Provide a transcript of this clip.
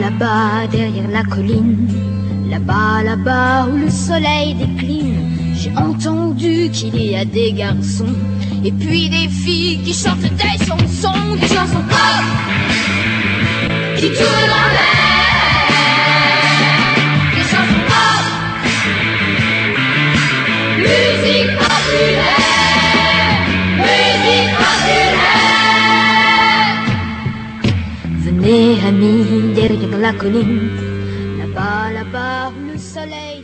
là-bas, derrière la colline, là-bas, où le soleil décline, j'ai entendu qu'il y a des garçons et puis des filles qui chantent des chansons pop, qui tournent en l'air, des chansons pop, musique populaire, musique populaire. Venez amis, derrière la colline, là-bas, où le soleil